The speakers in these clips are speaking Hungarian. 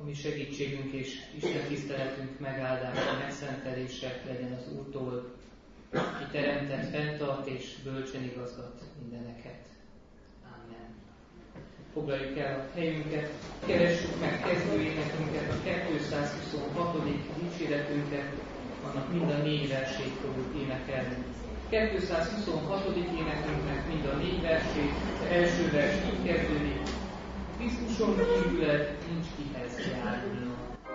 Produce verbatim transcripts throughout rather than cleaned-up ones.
A mi segítségünk és Isten tiszteletünk megáldása, megszentelése legyen az Úrtól, ki teremtett, fenntart és bölcsen igazgat mindeneket. Amen. Foglaljuk el a helyünket, keressük meg kezdőénekünket, a kétszázhuszonhatodik dicséretünket, annak mind a négy versét fogjuk énekelni. kétszázhuszonhatodik énekünknek mind a négy versét, az első vers így kezdődik: Krisztuson kívül nincs kihez járulna.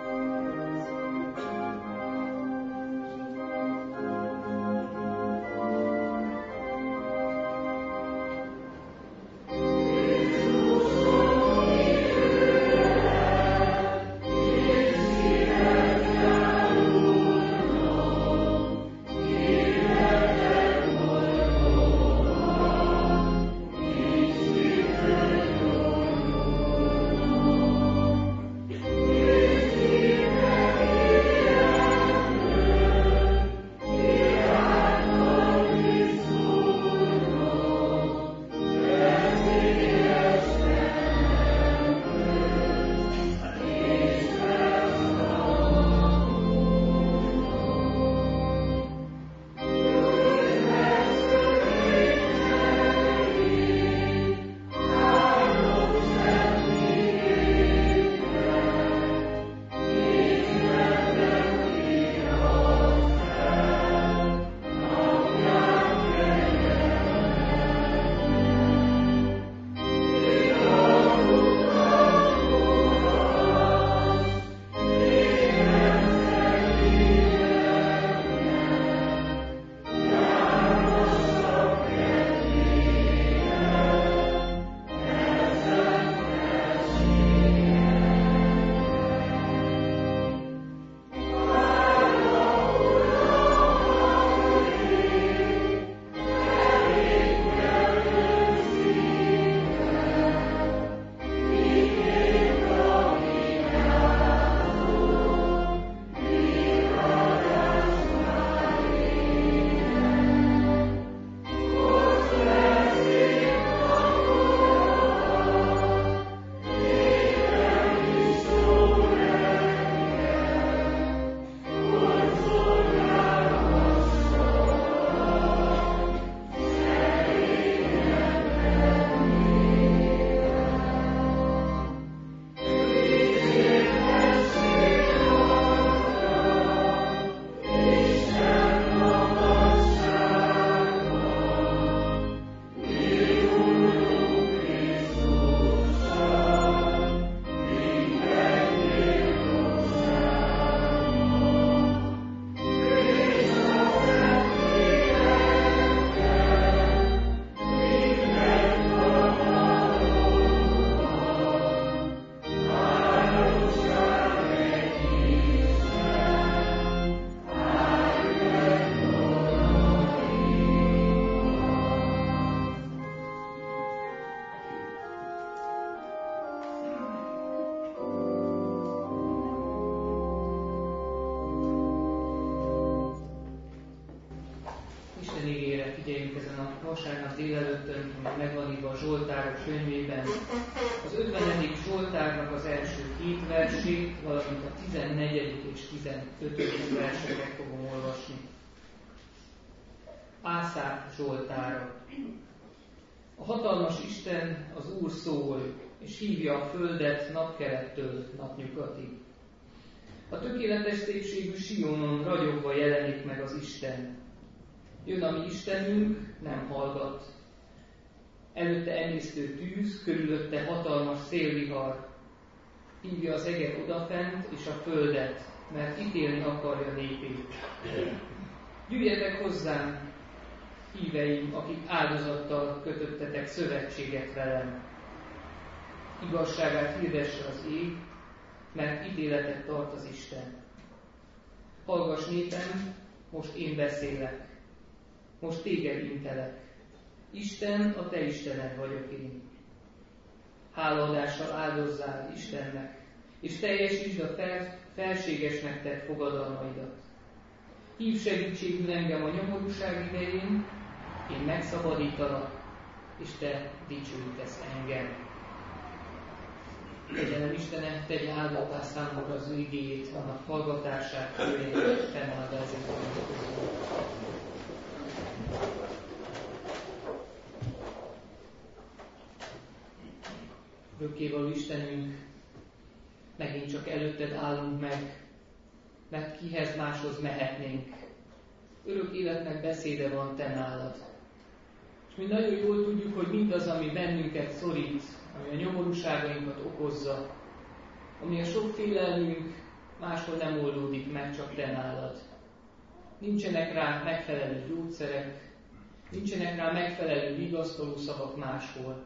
Vasárnap délelőttön, ami megvan írva a Zsoltárok könyvében, az ötvenedik Zsoltárnak az első két versét, valamint a tizennegyedik és tizenötödik verseket fogom olvasni. Ászáf Zsoltára. A hatalmas Isten, az Úr szól, és hívja a földet napkelettől napnyugatig. A tökéletes szépségű Sionon ragyogva jelenik meg az Isten. Jön a mi Istenünk, nem hallgat. Előtte emésztő tűz, körülötte hatalmas szélvihar. Hívja az eget odafent és a földet, mert ítélni akarja népét. Jöjjetek hozzám, híveim, akik áldozattal kötöttetek szövetséget velem. Igazságát hirdesse az ég, mert ítéletet tart az Isten. Hallgass népem, most én beszélek. Most téged intelek. Isten, a te Istened vagyok én. Hálaadással áldozzál Istennek, és teljesítsd a fel, felségesnek tett fogadalmaidat. Hív segítségül engem a nyomorúság idején, én megszabadítalak, és te dicsőítesz engem. Kegyelem Istene, tegye áldottá számunkra az ő igéjét, annak hallgatását, jöjjön és fennáld ezért a Örökkévaló Istenünk, megint csak előtted állunk meg, mert kihez máshoz mehetnénk. Örök életnek beszéde van te nálad. És mi nagyon jól tudjuk, hogy mindaz, ami bennünket szorít, ami a nyomorúságainkat okozza, ami a sok félelmünk máshol nem oldódik meg, csak te nálad. Nincsenek rá megfelelő gyógyszerek, nincsenek rá megfelelő vigasztaló szavak máshol.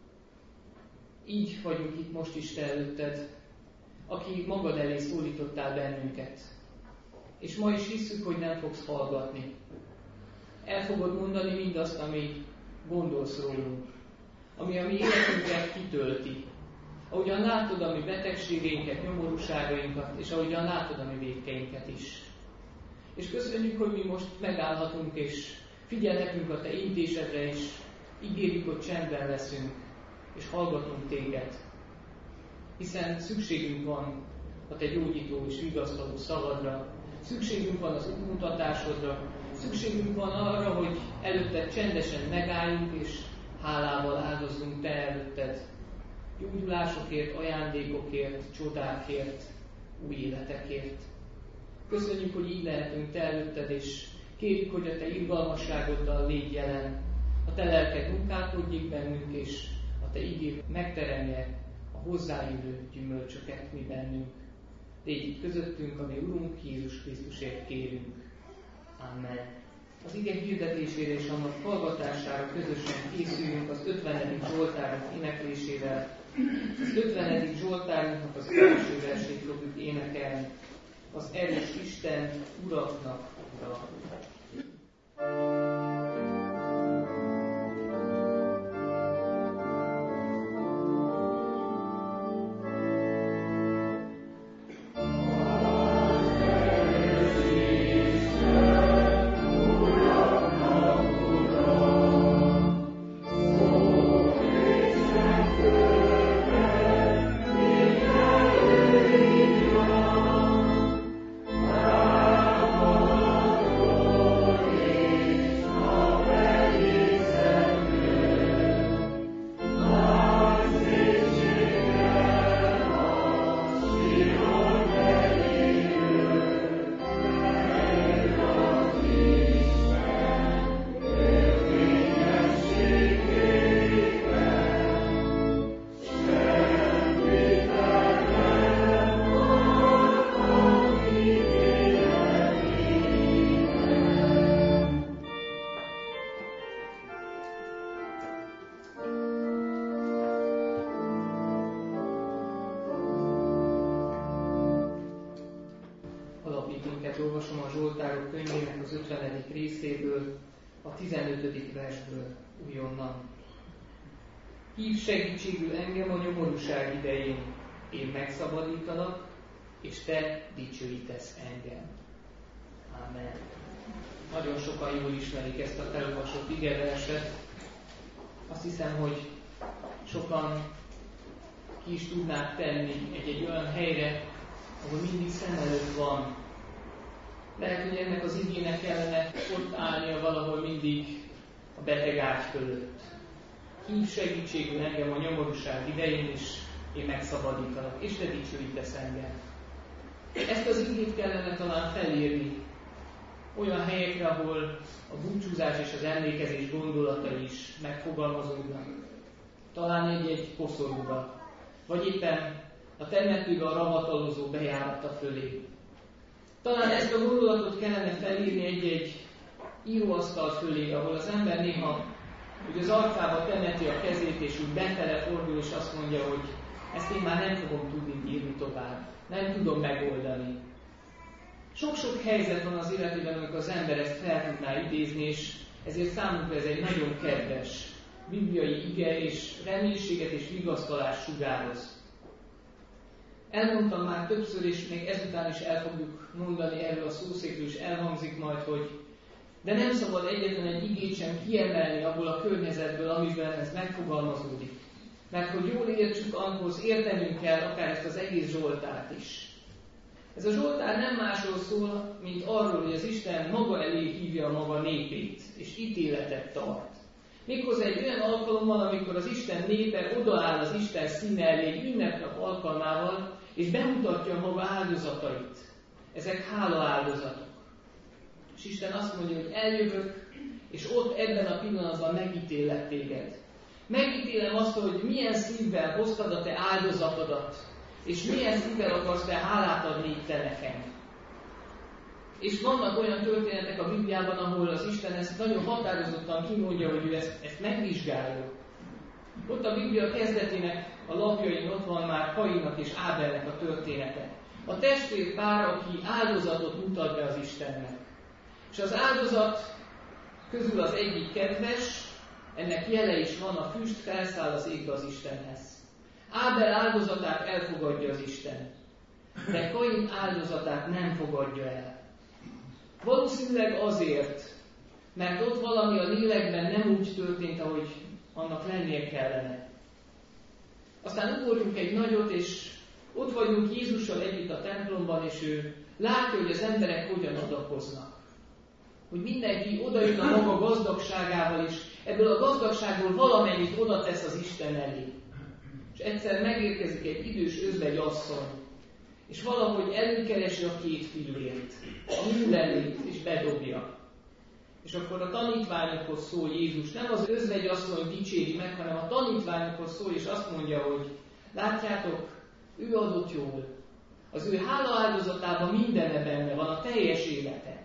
Így vagyunk itt most is te előtted, aki magad elé szólítottál bennünket. És ma is hisszük, hogy nem fogsz hallgatni. El fogod mondani mindazt, ami gondolsz rólunk, ami a mi életünket kitölti. Ahogyan látod a mi betegségeinket, nyomorúságainkat, és ahogyan látod a mi vétkeinket is. És köszönjük, hogy mi most megállhatunk, és figyelhetünk a te intésedre, és ígérjük, hogy csendben leszünk, és hallgatunk téged. Hiszen szükségünk van a te gyógyító és vigasztaló szavadra, szükségünk van az útmutatásodra, szükségünk van arra, hogy előtted csendesen megálljunk, és hálával áldozzunk te előtted gyógyulásokért, ajándékokért, csodákért, új életekért. Köszönjük, hogy így lehetünk te előtted, és kérjük, hogy a te irgalmasságoddal légy jelen, a te lelked munkálkodjék bennünk, és a te igéd megteremje a hozzájövő gyümölcsöket mi bennünk. Légy itt közöttünk, ami Urunk Jézus Krisztusért kérünk. Amen. Az ige hirdetésére és annak hallgatására közösen készüljünk az ötvenedik Zsoltárunk éneklésével. Az ötvenedik Zsoltárunknak az első versét fogjuk énekelni. Az erős Isten uraknak ura. Olvasom a Zsoltárok könyvének az ötvenedik részéből, a tizenötödik versből újonnan. Hívj segítségül engem a nyomorúság idején, én megszabadítalak, és te dicsőítesz engem. Amen. Nagyon sokan jól ismerik ezt a felolvasott igeverset. Azt hiszem, hogy sokan ki is tudnák tenni egy-egy olyan helyre, ahol mindig szem előtt van. Lehet, hogy ennek az igének kellene ott állnia valahol mindig a beteg ágy fölött. Hívj segítségül engem a nyomorúság idején, és én megszabadítalak, és te dicsőítesz engem. Ezt az igét kellene talán felírni olyan helyekre, ahol a búcsúzás és az emlékezés gondolatai is megfogalmazódnak. Talán egy-egy koszorúba, vagy éppen a temetőbe a ravatalozó bejárata fölé. Talán ezt a gondolatot kellene felírni egy-egy íróasztal fölé, ahol az ember néha úgy az arcába temeti a kezét, és úgy befele fordul, és azt mondja, hogy ezt én már nem fogom tudni írni tovább, nem tudom megoldani. Sok-sok helyzet van az életében, amikor az ember ezt fel tudná idézni, és ezért számunkra ez egy nagyon kedves bibliai ige, és reménységet és vigasztalást sugároz. Elmondtam már többször, és még ezután is el fogjuk mondani erről a szószékről, és elhangzik majd, hogy de nem szabad egyetlen egy igét sem kiemelni abból a környezetből, amiben ez megfogalmazódik. mert hogy jól értsük, ahhoz értenünk kell akár ezt az egész Zsoltárt is. Ez a Zsoltár nem másról szól, mint arról, hogy az Isten maga elé hívja a maga népét, és ítéletet tart. Méghozzá egy olyan alkalommal, amikor az Isten népe odaáll az Isten színe elé ünnepnap alkalmával, és bemutatja maga áldozatait. Ezek hála áldozatok. És Isten azt mondja, hogy eljövök, és ott ebben a pillanatban megítélek téged. Megítélem azt, hogy milyen szívvel hoztad a te áldozatodat, és milyen szívvel akarsz te hálát adni itt te nekem. És vannak olyan történetek a Bibliában, ahol az Isten ezt nagyon határozottan kimondja, hogy ő ezt, ezt megvizsgálja. Ott a Biblia kezdetének a lapjain ott van már Kainnak és Ábelnek a története. A testvérpár, aki áldozatot mutat be az Istennek. És az áldozat közül az egyik kedves, ennek jele is van, a füst felszáll az égbe az Istenhez. Ábel áldozatát elfogadja az Isten, de Kain áldozatát nem fogadja el. Valószínűleg azért, mert ott valami a lélekben nem úgy történt, ahogy annak lennie kellene. Aztán ugorjunk egy nagyot, és ott vagyunk Jézussal együtt a templomban, és ő látja, hogy az emberek hogyan adakoznak. Hogy mindenki odajön a maga gazdagságával, és ebből a gazdagságból valamennyit oda tesz az Isten elé. És egyszer megérkezik egy idős özvegy asszony, és valahogy előkeresi a két fillért, a műlelét, és bedobja. És akkor a tanítványokhoz szól Jézus, nem az özvegy asszony dicséri meg, hanem a tanítványokhoz szól, és azt mondja, hogy látjátok, ő adott jól. Az ő hálaáldozatában mindene benne van, a teljes élete.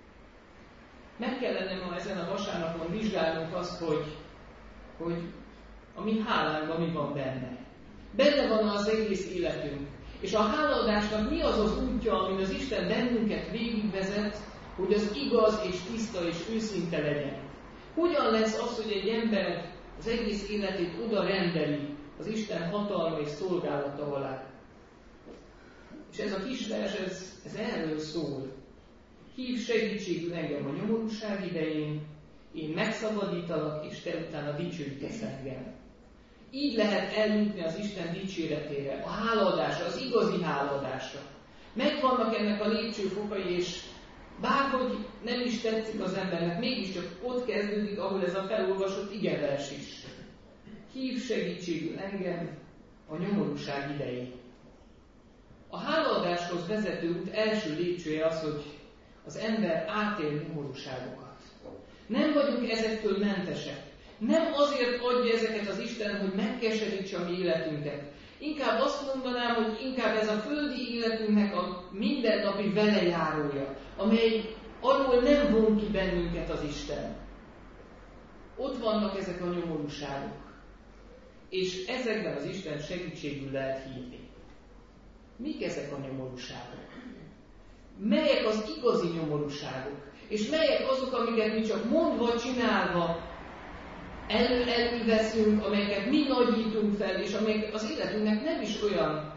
Meg kellene ma ezen a vasárnapon vizsgálnunk azt, hogy, hogy a mi hálánkban mi van benne. Benne van az egész életünk. És a hálaadásnak mi az az útja, amin az Isten bennünket végigvezet, hogy az igaz és tiszta és őszinte legyen. Hogyan lesz az, hogy egy ember az egész életét oda rendeli az Isten hatalma és szolgálata alá? És ez a kis vers, ez, ez erről szól. Hív segítségül engem a nyomorúság idején, én megszabadítalak, és te utána dicsőítesz engem. Így lehet eljutni az Isten dicséretére, a hálaadásra, az igazi hálaadásra. Megvannak ennek a lépcsőfokai, és bárhogy nem is tetszik az embernek, mégiscsak ott kezdődik, ahol ez a felolvasott igevers is. Hív segítségül engem a nyomorúság idején. A hálaadáshoz vezető út első lépcsője az, hogy az ember átél nyomorúságokat. Nem vagyunk ezektől mentesek. Nem azért adja ezeket az Isten, hogy megkeserítse a mi életünket. Inkább azt mondanám, hogy inkább ez a földi életünknek a mindennapi velejárója, amely arról nem von ki bennünket az Isten. Ott vannak ezek a nyomorúságok. És ezekben az Isten segítségül lehet hívni. Mik ezek a nyomorúságok? Melyek az igazi nyomorúságok? És melyek azok, amiket mi csak mondva, csinálva elő-elő veszünk, amelyeket mi nagyítunk fel, és amelyek az életünknek nem is olyan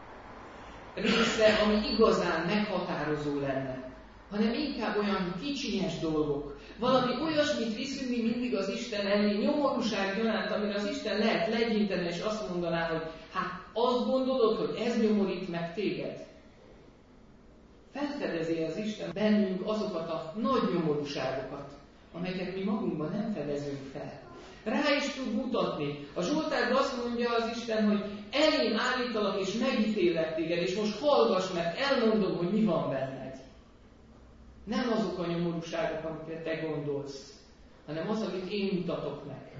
része, ami igazán meghatározó lenne, hanem inkább olyan kicsinyes dolgok. Valami olyasmit viszünk mi mindig az Isten elé, nyomorúság gyanánt, amire az Isten lehet legyinteni, és azt mondaná, hogy hát azt gondolod, hogy ez nyomorít meg téged? Felfedezi az Isten bennünk azokat a nagy nyomorúságokat, amelyeket mi magunkban nem fedezünk fel. Rá is tud mutatni. A Zsoltárban azt mondja az Isten, hogy elém állítalak és megítélek téged, és most hallgass meg, elmondom, hogy mi van benned. Nem azok a nyomorúságok, amiket te gondolsz, hanem az, amit én mutatok meg.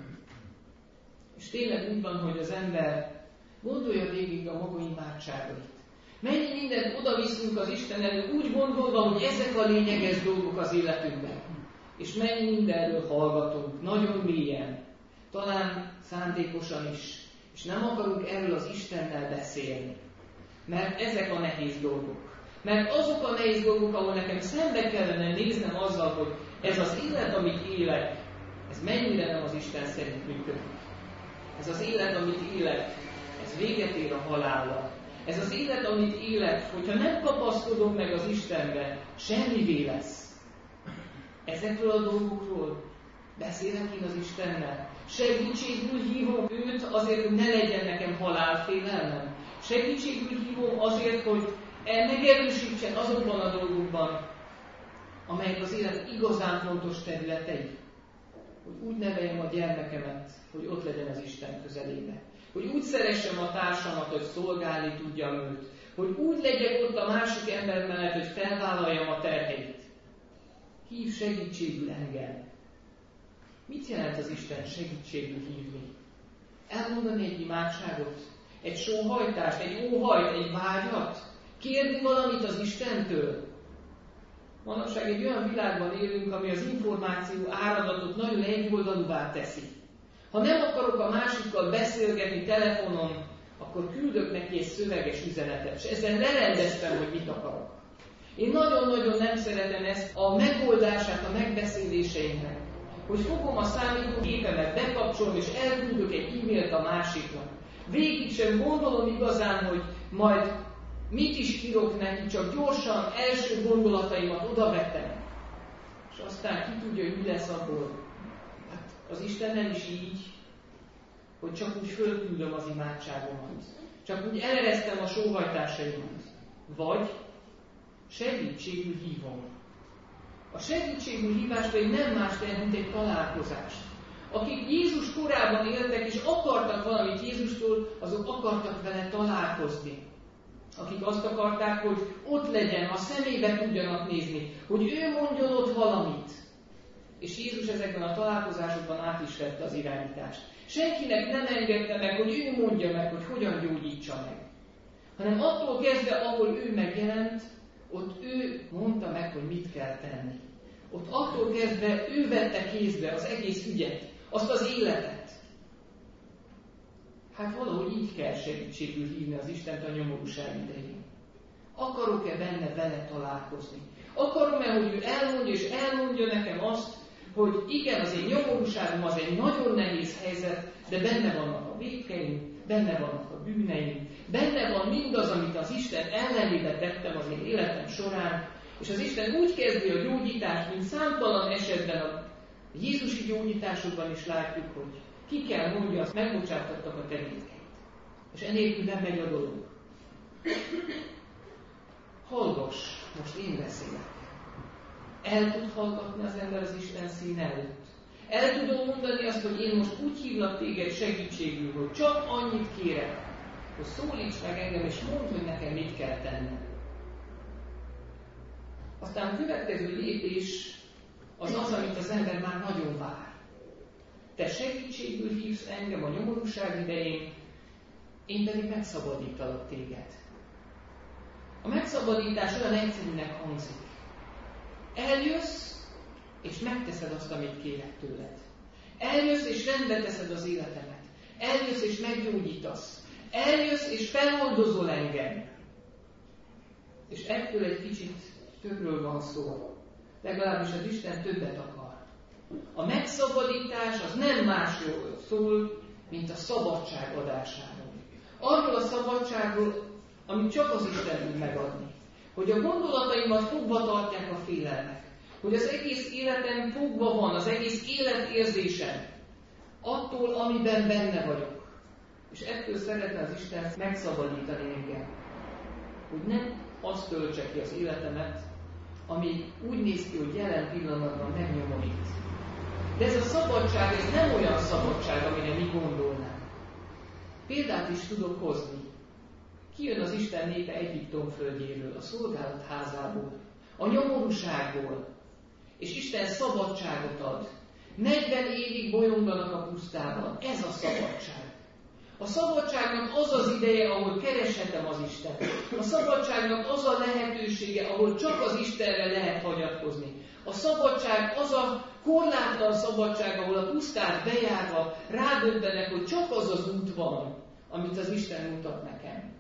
És tényleg úgy van, hogy az ember gondolja végig a maga imádságait. Mennyi mindent oda viszünk az Isten elő, úgy gondolva, hogy ezek a lényeges dolgok az életünkben. És mennyi mindenről hallgatunk, nagyon mélyen, talán szándékosan is, és nem akarunk erről az Istennel beszélni. Mert ezek a nehéz dolgok. Mert azok a nehéz dolgok, ahol nekem szembe kellene néznem azzal, hogy ez az élet, amit élek, ez mennyire nem az Isten szerint működik. Ez az élet, amit élek, ez véget ér a halállal. Ez az élet, amit élek, hogyha nem kapaszkodom meg az Istenbe, semmivé lesz. Ezekről a dolgokról beszélek én az Istennel, Segítségül hívom őt azért, hogy ne legyen nekem halálfélelmem. Segítségül hívom azért, hogy megerősítsen azokban a dolgokban, amelyek az élet igazán fontos területei. Hogy úgy neveljem a gyermekemet, hogy ott legyen az Isten közelébe. Hogy úgy szeressem a társamat, hogy szolgálni tudjam őt. Hogy úgy legyek ott a másik ember mellett, hogy felvállaljam a terheit. Hív segítségül engem. Mit jelent az Isten segítségül hívni? Elmondani egy imádságot? Egy sóhajtást? Egy óhajt? Egy vágyat? Kérni valamit az Istentől? Manapság egy olyan világban élünk, ami az információ áradatot nagyon egyoldalúvá teszi. Ha nem akarok a másikkal beszélgetni telefonon, akkor küldök neki egy szöveges üzenetet, és ezzel lerendeztem, hogy mit akarok. Én nagyon-nagyon nem szeretem ezt a megoldását a megbeszéléseimnek, hogy fogom a számítógépemet, bekapcsolom, és elküldök egy e-mailt a másiknak. Végig sem gondolom igazán, hogy majd mit is írok neki, csak gyorsan első gondolataimat odavetem. És aztán ki tudja, hogy mi lesz abból. Hát az Isten nem is így, hogy csak úgy fölküldöm az imádságomat. Csak úgy eleresztem a sóhajtásaimat. Vagy segítségül hívom. A segítségül hívás pedig nem más lehet, mint egy találkozás. Akik Jézus korában éltek és akartak valamit Jézustól, azok akartak vele találkozni. Akik azt akarták, hogy ott legyen, a szemébe tudjanak nézni, hogy ő mondjon ott valamit. És Jézus ezekben a találkozásokban át is vette az irányítást. Senkinek nem engedte meg, hogy ő mondja meg, hogy hogyan gyógyítsa meg. Hanem attól kezdve, ahol ő megjelent, ott ő mondta meg, hogy mit kell tenni. Ott attól kezdve ő vette kézbe az egész ügyet, azt az életet. Hát valahogy így kell segítségül hívni az Istent a nyomorúság idején. Akarok-e benne vele találkozni? Akarom-e, hogy ő elmondja és elmondja nekem azt, hogy igen, az én nyomorúságom az egy nagyon nehéz helyzet, de benne vannak a vétkeim, benne vannak a bűneim, benne van mindaz, amit az Isten ellenébe tettem az én életem során, és az Isten úgy kezdi a gyógyítást, mint számtalan esetben a jézusi gyógyításokban is látjuk, hogy ki kell mondja, azt megbocsátottak a te vétkeit. És enélkül nem megy a dolog. Hallgass, most én beszélek. El tud hallgatni az ember az Isten szín előtt. El tudom mondani azt, hogy én most úgy hívlak téged segítségül, hogy csak annyit kérek, hogy szólíts meg engem, és mondd, hogy nekem mit kell tennem. Aztán a következő lépés az az, amit az ember már nagyon vár. Te segítségül hívsz engem a nyomorúság idején, én pedig megszabadítalak téged. A megszabadítás olyan egyszerűnek hangzik. Eljössz, és megteszed azt, amit kérek tőled. Eljössz, és rendbe teszed az életemet. Eljössz, és meggyógyítasz. Eljössz, és feloldozol engem. És ettől egy kicsit többről van szó. Legalábbis az Isten többet akar. A megszabadítás az nem másról szól, mint a szabadság adásáról. Arról a szabadságról, amit csak az Isten tud megadni. Hogy a gondolataimat fogva tartják a félelmek. Hogy az egész életem fogva van, az egész életérzésem. Attól, amiben benne vagyok. És ettől szeretne az Isten megszabadítani engem. Hogy nem azt töltse ki az életemet, ami úgy néz ki, hogy jelen pillanatban megnyomorít. De ez a szabadság, ez nem olyan szabadság, amire mi gondolnánk. Példát is tudok hozni. Kijön az Isten népe Egyiptom földjéről, a szolgálat házából, a nyomorúságból, és Isten szabadságot ad. negyven évig bolyonganak a pusztában. Ez a szabadság. A szabadságnak az az ideje, ahol kereshetem az Istent. A szabadságnak az a lehetősége, ahol csak az Istenre lehet hagyatkozni. A szabadság az a korlátlan szabadság, ahol a pusztát bejárva rádöbbenek, hogy csak az az út van, amit az Isten mutat nekem.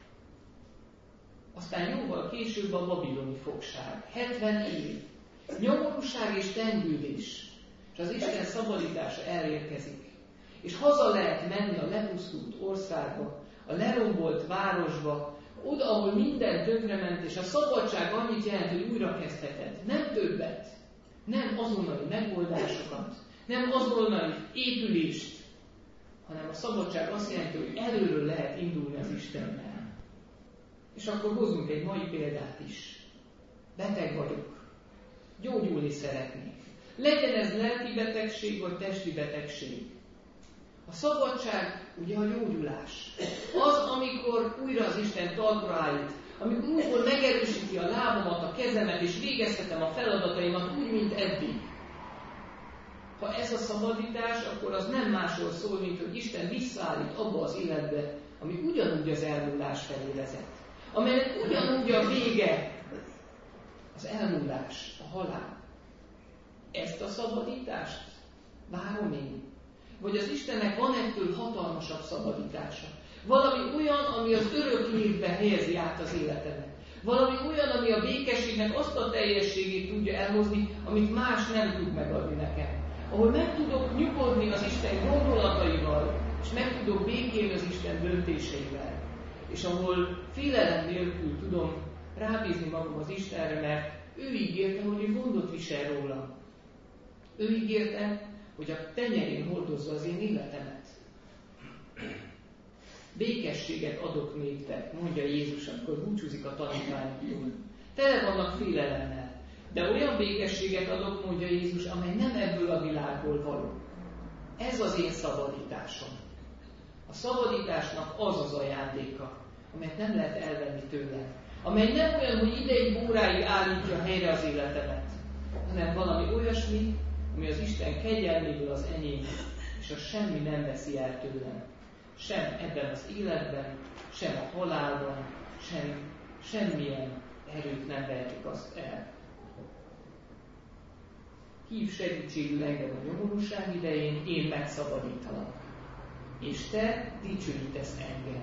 Aztán jóval később a babiloni fogság. hetven év. Nyomorúság és tengődés. És az Isten szabadítása elérkezik. És haza lehet menni a lepusztult országba, a lerombolt városba, oda, ahol minden tönkrement, és a szabadság annyit jelent, hogy újra kezdheted. Nem többet, nem azonnali megoldásokat, nem azonnali épülést, hanem a szabadság azt jelenti, hogy előről lehet indulni az Istennel. És akkor hozunk egy mai példát is. Beteg vagyok. Gyógyulni szeretnék. Legyen ez lelki betegség, vagy testi betegség. A szabadság ugye a gyógyulás. Az, amikor újra az Isten talpra állít, amikor újból megerősíti a lábamat, a kezemet, és végezhetem a feladataimat úgy, mint eddig. Ha ez a szabadítás, akkor az nem másról szól, mint hogy Isten visszaállít abba az életbe, ami ugyanúgy az elmúlás felé vezet. Amelynek ugyanúgy a vége az elmúlás, a halál. Ezt a szabadítást várom én. Vagy az Istennek van ettől hatalmasabb szabadítása. Valami olyan, ami az örök létbe helyezi át az életemet. Valami olyan, ami a békességnek azt a teljességét tudja elhozni, amit más nem tud megadni nekem. Ahol meg tudok nyugodni az Isten gondolataival, és meg tudok békélni az Isten döntéseivel. És ahol félelem nélkül tudom rábízni magam az Istenre, mert ő ígérte, hogy ő gondot visel rólam. Ő ígérte, hogy a tenyerén hordozza az én életemet. Békességet adok néktek, mondja Jézus, amikor búcsúzik a tanítványoktól. Tele vannak félelemmel, de olyan békességet adok, mondja Jézus, amely nem ebből a világból való. Ez az én szabadításom. A szabadításnak az az ajándéka, amelyet nem lehet elvenni tőlem. Amely nem olyan, hogy ideig, óráig állítja helyre az életemet, hanem valami olyasmi, ami az Isten kegyelméből az enyém, és a semmi nem veszi el tőlem. Sem ebben az életben, sem a halálban, sem, semmilyen erőt nem vehetik azt el. Hív segítségül engem a nyomorúság idején, én megszabadítalak. És te dicsőítesz engem.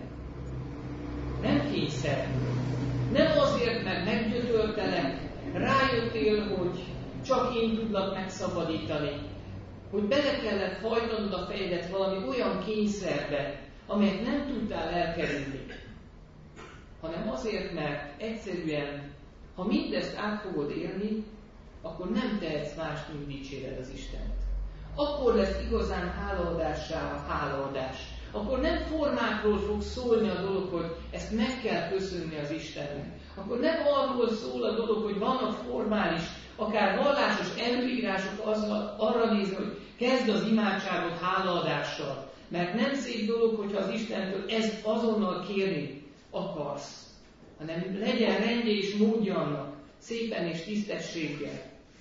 Nem kényszerből. Nem azért, mert meggyötörtelek, rájöttél, hogy csak én tudlak megszabadítani, hogy bele kellett hajtanod a fejedet valami olyan kényszerbe, amelyet nem tudtál elkerülni, hanem azért, mert egyszerűen, ha mindezt át fogod élni, akkor nem tehetsz mást, mint dicséred az Istent. Akkor lesz igazán hálaadássá a hálaadás. Akkor nem formákról fog szólni a dolog, hogy ezt meg kell köszönni az Istennek. Akkor nem arról szól a dolog, hogy vannak formális, akár vallásos előírások azzal, arra nézni, hogy kezd az imádságot hálaadással. Mert nem szép dolog, hogyha az Istentől ezt azonnal kérni akarsz, hanem legyen rendje és módja annak, szépen és tisztességgel.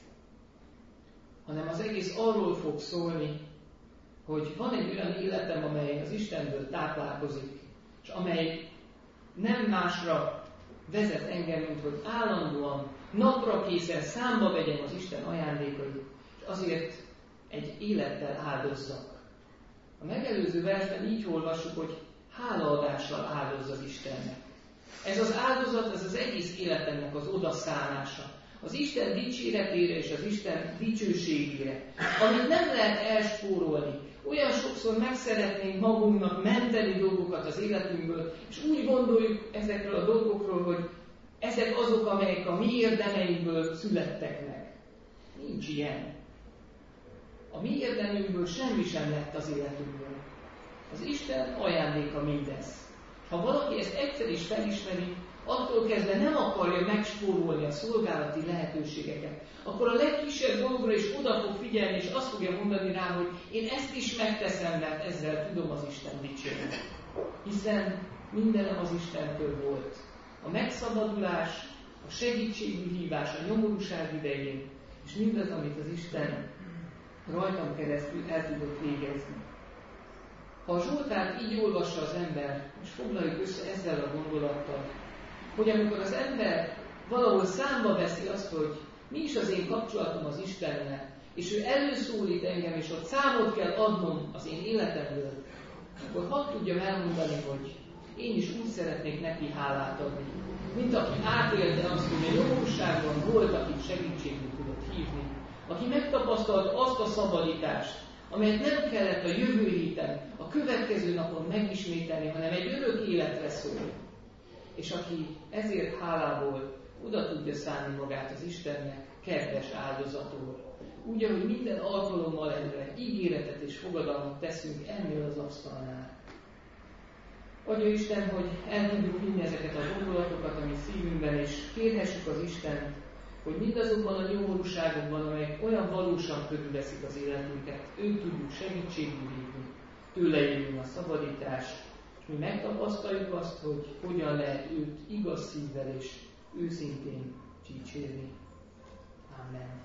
Hanem az egész arról fog szólni, hogy van egy olyan életem, amely az Istenből táplálkozik, és amely nem másra vezet engem, mint hogy állandóan, napra készen számba vegyem az Isten ajándékait, és azért egy élettel áldozzak. A megelőző versben így olvassuk, hogy hálaadással áldozz az Istennek. Ez az áldozat, ez az egész életemnek az odaszánása. Az Isten dicséretére és az Isten dicsőségére, amit nem lehet elspórolni. Olyan sokszor meg szeretnénk magunknak menteni dolgokat az életünkből, és úgy gondoljuk ezekről a dolgokról, hogy ezek azok, amelyek a mi érdemeinkből születtek meg. Nincs ilyen. A mi érdemünkből semmi sem lett az életünkből. Az Isten ajándéka mindez. Ha valaki ezt egyszer is felismeri, attól kezdve nem akarja megspórolni a szolgálati lehetőségeket, akkor a legkisebb dologra is oda fog figyelni, és azt fogja mondani rá, hogy én ezt is megteszem, mert ezzel tudom az Isten dicsérni. Hiszen mindenem az Istentől volt. A megszabadulás, a segítségű hívás a nyomorúság idején, és mindaz, amit az Isten rajtam keresztül el tudott végezni. Ha a Zsoltárt így olvassa az ember, és foglaljuk össze ezzel a gondolattal, hogy amikor az ember valahol számba veszi azt, hogy mi is az én kapcsolatom az Istennel, és ő előszólít engem, és ott számot kell adnom az én életemből, akkor hadd tudjam elmondani, hogy én is úgy szeretnék neki hálát adni, mint aki átélte azt, hogy a nyomorúságban volt, akit segítségül tudott hívni, aki megtapasztalta azt a szabadítást, amelyet nem kellett a jövő héten, a következő napon megismételni, hanem egy örök életre szól. És aki ezért hálából oda tudja szánni magát az Istennek kedves áldozatul, úgy, ahogy minden alkalommal erre ígéretet és fogadalmat teszünk ennél az asztalnál. Adja Isten, hogy el tudjuk vinni ezeket a gondolatokat a mi szívünkben, és kérhessük az Istent, hogy mindazokban a nyomorúságokban, amelyek olyan valósan körülveszik az életünket, őt tudjuk segítségül hívni, tőle jöjjön a szabadítás, és mi megtapasztaljuk azt, hogy hogyan lehet őt igaz szívvel és őszintén dicsérni. Amen.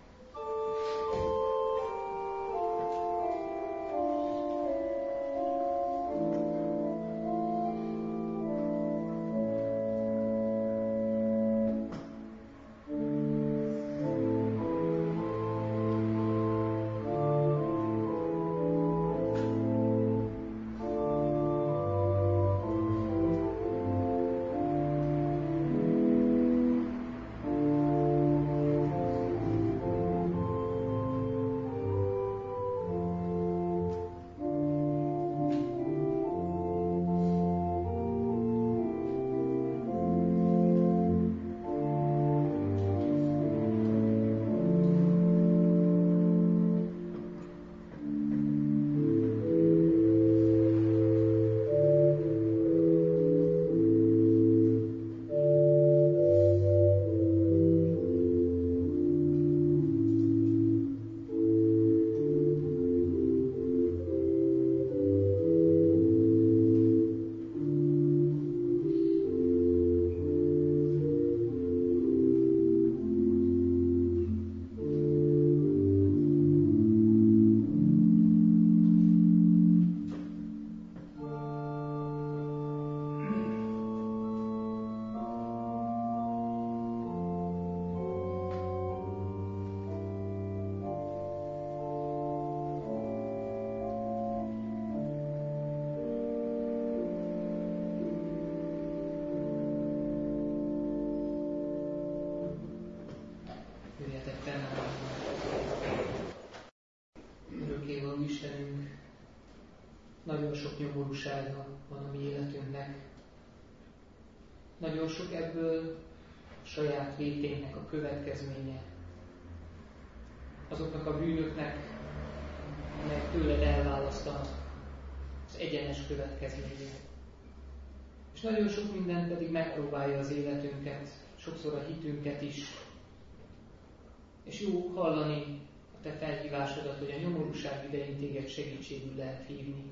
Örökkévaló Istenünk, nagyon sok nyomorúsága van a mi életünknek. Nagyon sok ebből a saját véténynek a következménye. Azoknak a bűnöknek, amelyek tőled elválasztanak, az egyenes következménye. És nagyon sok minden pedig megpróbálja az életünket, sokszor a hitünket is. És jó hallani a te felhívásodat, hogy a nyomorúság idején téged segítségül lehet hívni.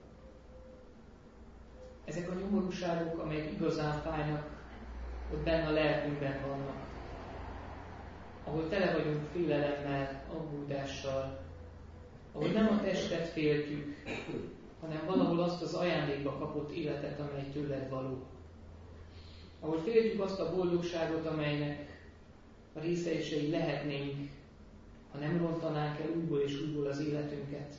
Ezek a nyomorúságok, amelyek igazán fájnak, ott benne a lelkünkben vannak. Ahol tele vagyunk félelemmel, aggódással, ahol nem a testet féltjük, hanem valahol azt az ajándékba kapott életet, amely tőled való. Ahol féltjük azt a boldogságot, amelynek a részeisei lehetnénk, ha nem rontanánk el újból és újból az életünket.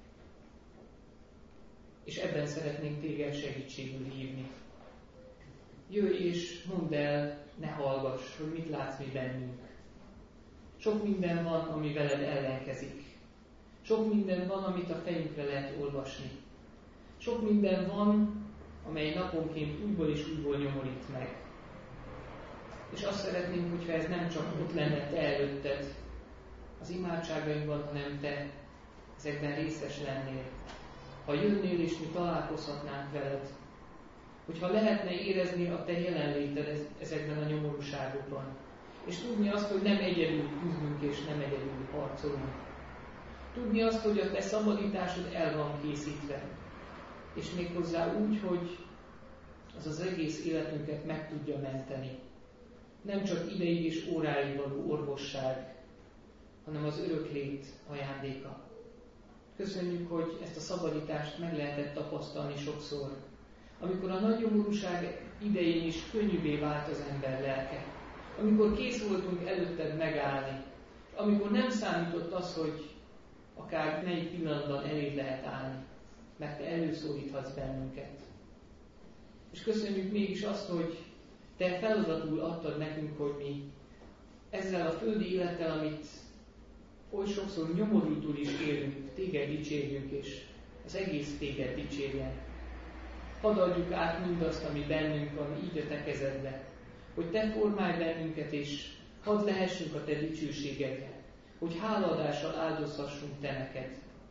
És ebben szeretnénk téged segítségül hívni. Jöjj és mondd el, ne hallgass, hogy mit látsz mi bennünk. Sok minden van, ami veled ellenkezik. Sok minden van, amit a fejünkre lehet olvasni. Sok minden van, amely naponként újból és újból nyomorít meg. És azt szeretnénk, hogyha ez nem csak ott lenne te előtted az imádságainkban, hanem te ezekben részes lennél. Ha jönnél és mi találkozhatnánk veled, hogyha lehetne érezni a te jelenléted ezekben a nyomorúságokban, és tudni azt, hogy nem egyedül küzdünk és nem egyedül harcolunk. Tudni azt, hogy a te szabadításod el van készítve, és méghozzá úgy, hogy az az egész életünket meg tudja menteni. Nem csak ideig és óráig való orvosság, hanem az öröklét ajándéka. Köszönjük, hogy ezt a szabadítást meg lehetett tapasztalni sokszor, amikor a nagy nyomorúság idején is könnyűvé vált az ember lelke, amikor kész voltunk előtted megállni, amikor nem számított az, hogy akár melyik pillanatban eléd lehet állni, mert te előszólíthatsz bennünket. És köszönjük mégis azt, hogy te feladatul adtad nekünk, hogy mi ezzel a földi élettel, amit oly sokszor nyomorultul is élünk, téged dicsérjünk, és az egész téged dicsérjen. Hadd adjuk át mindazt, ami bennünk van, így a te kezedbe, hogy te formálj bennünket, és hadd lehessünk a te dicsőségedre. hogy hálaadással áldozhassunk te neked.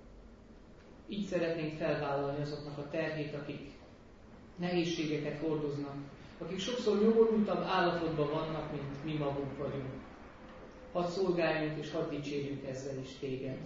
Így szeretnénk felvállalni azoknak a terhét, akik nehézségeket hordoznak, akik sokszor nyomorultabb állapotban vannak, mint mi magunk vagyunk. Hadd szolgáljunk és hadd dicsérjünk ezzel is téged.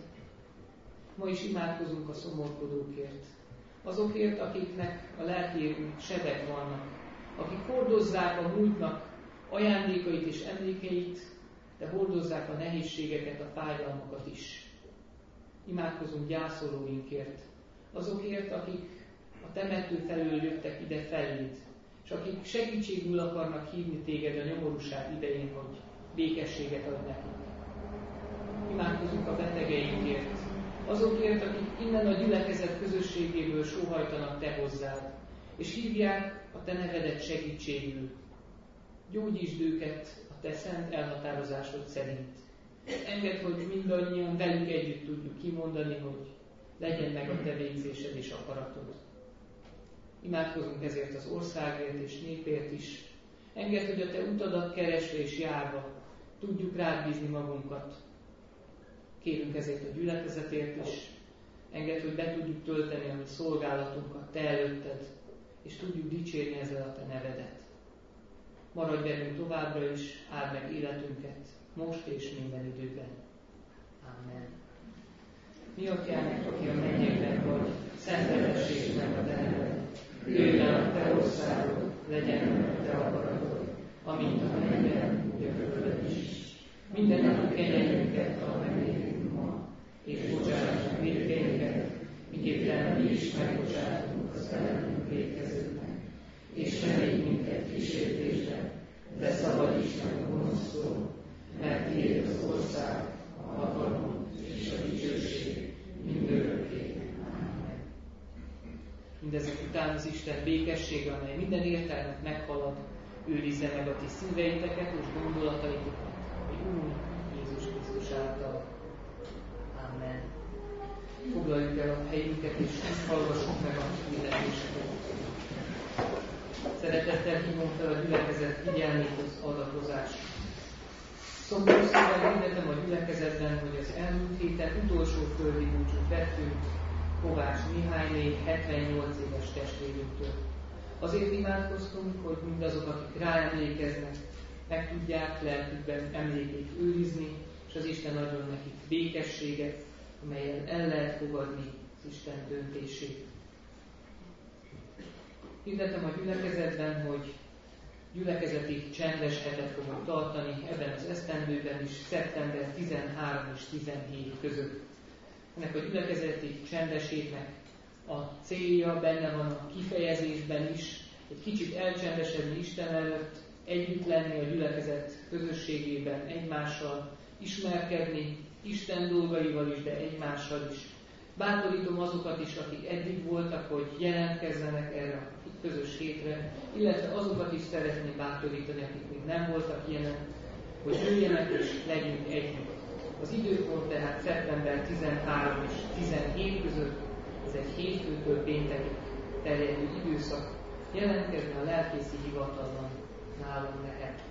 Ma is imádkozunk a szomorkodókért, azokért, akiknek a lelkén sebek vannak, akik hordozzák a múltnak ajándékait és emlékeit, de hordozzák a nehézségeket, a fájdalmakat is. Imádkozunk gyászolóinkért, azokért, akik a temető felől jöttek ide feléd, és akik segítségül akarnak hívni téged a nyomorúság idején, hogy békességet adj nekik. Imádkozunk a betegeinkért, azokért, akik innen a gyülekezet közösségéből sóhajtanak te hozzád, és hívják a te nevedet segítségül. Gyógyítsd őket a te szent elhatározásod szerint. Engedd, hogy mindannyian velük együtt tudjuk kimondani, hogy legyen meg a te végzésed és akaratod. Imádkozunk ezért az országért és népért is. Engedd, hogy a te utadat keresve és járva tudjuk rád bízni magunkat. Kérünk ezért a gyülekezetért is. Engedd, hogy be tudjuk tölteni a mi szolgálatunkat te előtted, és tudjuk dicsérni ezzel a te nevedet. Maradj velünk továbbra is, áld meg életünket, most és minden időben. Amen. Mi atyának, aki a mennyekben vagy, szenteltessék meg a te neved. Jöjjön el a te országod, legyen a te akaratod, amint a mennyben, úgy a földön is. Minden nap kenyerünket ad meg nékünk ma, és bocsáss meg vétkeinket, miképpen mi is megbocsátunk az ellenünk vétkezőknek. És ne védj minket kísértésbe, de szabadíts meg a gonosztól, mert tiéd az ország, a hatalom és a dicsőség mindörökké. Amen. Mindezek után az Isten békessége, amely minden értelmet meghalad, őrizze meg a ti szíveiteket és gondolataitokat, hogy Úr Jézus Krisztus által. Amen. Foglaljuk el a helyünket, és hallgassuk meg a hirdetéseket. Szeretettel hívom fel a gyülekezet figyelmét az adatozásra. Szomorú szívvel hirdetem a gyülekezetben, hogy az elmúlt héten utolsó földi búcsút vettünk Kovács Mihályné hetvennyolc éves testvérünktől. Azért imádkoztunk, hogy mindazok, akik ráemlékeznek, meg tudják lelkükben emlékét őrizni, és az Isten adjon nekik békességet, amelyen el lehet fogadni az Isten döntését. Hirdetem a gyülekezetben, hogy gyülekezeti csendes hetet fogunk tartani ebben az esztendőben is, szeptember tizenharmadika és tizenhétedike között. Ennek a gyülekezeti csendes hétnek a célja benne van a kifejezésben is, egy kicsit elcsendesedni Isten előtt, együtt lenni a gyülekezet közösségében egymással, ismerkedni Isten dolgaival is, de egymással is. Bátorítom azokat is, akik eddig voltak, hogy jelentkezzenek erre a közös hétre, illetve azokat is szeretném bátorítani, akik még nem voltak jelen, hogy jöjjenek és legyünk együtt. Az időpont tehát szeptember tizenharmadika és tizenhétedike között, ez egy hétfőtől péntekig terjedő időszak, jelentkezni a lelkészi hivatalban nálunk lehet.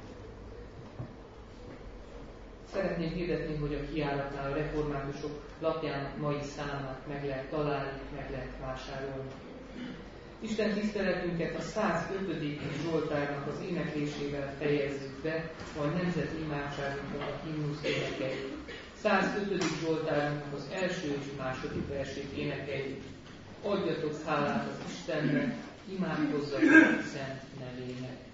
Szeretném hirdetni, hogy a kijáratnál a reformátusok lapjának mai számát meg lehet találni, meg lehet vásárolni. Isten tiszteletünket a százötödik Zsoltárnak az éneklésével fejezzük be, majd nemzeti imádságunkon a himnusz énekeljük. százötödik Zsoltárnak az első és második versét énekeljük. Adjatok hálát az Istennek, imádkozzatok szent nevének.